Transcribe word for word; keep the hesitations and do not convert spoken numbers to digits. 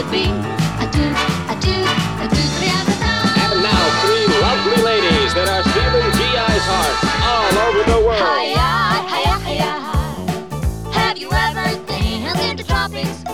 be. I do, I do, I do, And now three lovely ladies that are stealing G I's hearts all over the world. Hiya, hiya, hiya, hi. Have you ever been in the tropics?